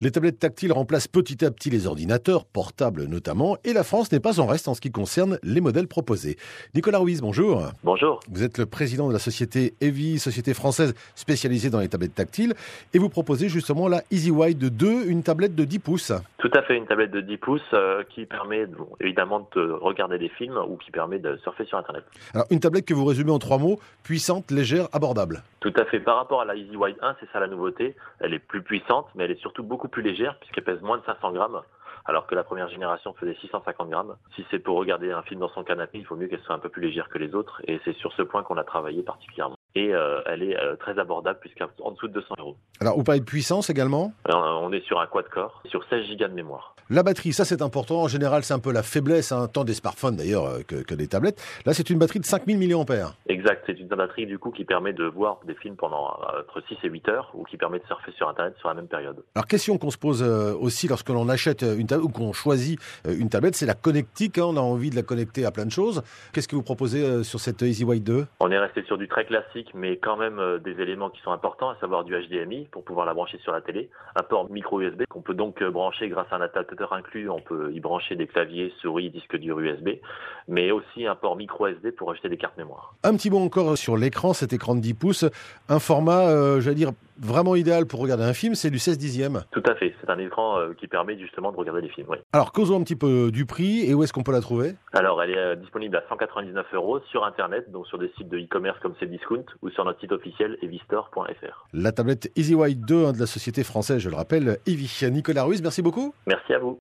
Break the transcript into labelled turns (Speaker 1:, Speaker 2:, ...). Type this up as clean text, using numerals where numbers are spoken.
Speaker 1: Les tablettes tactiles remplacent petit à petit les ordinateurs, portables notamment, et la France n'est pas en reste en ce qui concerne les modèles proposés. Nicolas Ruiz, bonjour.
Speaker 2: Bonjour.
Speaker 1: Vous êtes le président de la société EVI, société française spécialisée dans les tablettes tactiles, et vous proposez justement la EasyWide 2, une tablette de 10 pouces.
Speaker 2: Tout à fait, une tablette de 10 pouces qui permet évidemment de regarder des films ou qui permet de surfer sur Internet.
Speaker 1: Alors, une tablette que vous résumez en 3 mots, puissante, légère, abordable.
Speaker 2: Tout à fait. Par rapport à la EasyWide 1, c'est ça la nouveauté. Elle est plus puissante, mais elle est surtout beaucoup plus légère puisqu'elle pèse moins de 500 grammes, alors que la première génération faisait 650 grammes. Si c'est pour regarder un film dans son canapé, il faut mieux qu'elle soit un peu plus légère que les autres, et c'est sur ce point qu'on a travaillé particulièrement. Et elle est très abordable puisqu'en dessous de 200 €.
Speaker 1: Alors, vous parlez de puissance également ?
Speaker 2: Alors, on est sur un quad-core, sur 16 Go de mémoire.
Speaker 1: La batterie, ça c'est important. En général, c'est un peu la faiblesse, tant des smartphones d'ailleurs que des tablettes. Là, c'est une batterie de 5000 mAh.
Speaker 2: Exact, c'est une batterie du coup qui permet de voir des films pendant entre 6 et 8 heures ou qui permet de surfer sur Internet sur la même période.
Speaker 1: Alors, question qu'on se pose aussi lorsque l'on achète une tablette ou qu'on choisit une tablette, c'est la connectique. On a envie de la connecter à plein de choses. Qu'est-ce que vous proposez sur cette EasyWide 2 ?
Speaker 2: On est resté sur du très classique, mais quand même des éléments qui sont importants, à savoir du HDMI pour pouvoir la brancher sur la télé, un port micro USB qu'on peut donc brancher grâce à un adaptateur inclus. On peut y brancher des claviers, souris, disques durs USB, mais aussi un port micro SD pour acheter des cartes mémoire.
Speaker 1: Un petit mot encore sur l'écran, cet écran de 10 pouces, un format, j'allais dire, vraiment idéal pour regarder un film, c'est du 16/10.
Speaker 2: Tout à fait, c'est un écran qui permet justement de regarder les films, oui.
Speaker 1: Alors, causons un petit peu du prix, et où est-ce qu'on peut la trouver ?
Speaker 2: Alors, elle est disponible à 199 € sur Internet, donc sur des sites de e-commerce comme Cdiscount ou sur notre site officiel evistore.fr.
Speaker 1: La tablette EasyWide 2 de la société française, je le rappelle, EVI. Nicolas Ruiz, merci beaucoup.
Speaker 2: Merci à vous.